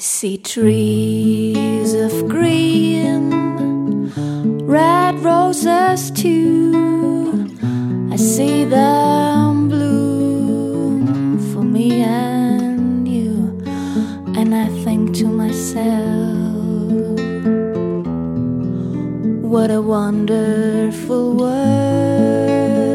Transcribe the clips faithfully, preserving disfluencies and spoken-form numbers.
see trees of green, red roses too. I see them bloom for me and you, and I think to myself, what a wonderful world.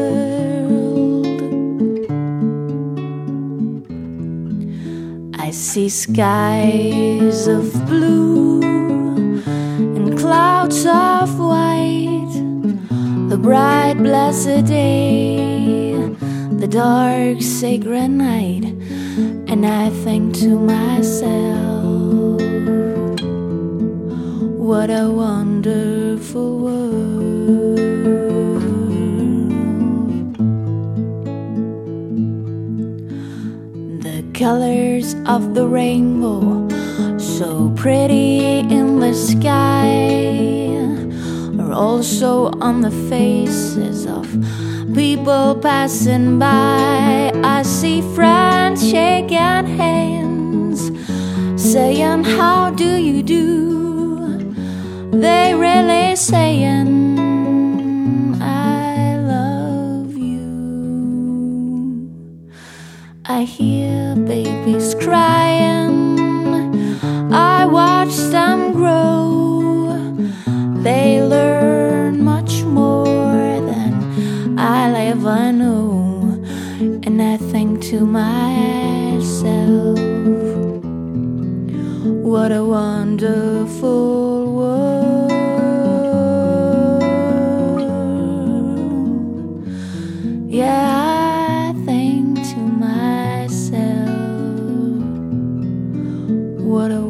I see skies of blue and clouds of white, the bright blessed day, the dark sacred night, and I think to myself, what a wonderful world. The colors of the rainbow, so pretty in the sky, are also on the faces of people passing by. I see friends shaking hands, saying, how do you do? They really saying, I love you. I hear babies crying, I watch them grow. They learn much more than I'll ever know, and I think to myself, what a wonderful world. Yeah, I think to myself, what a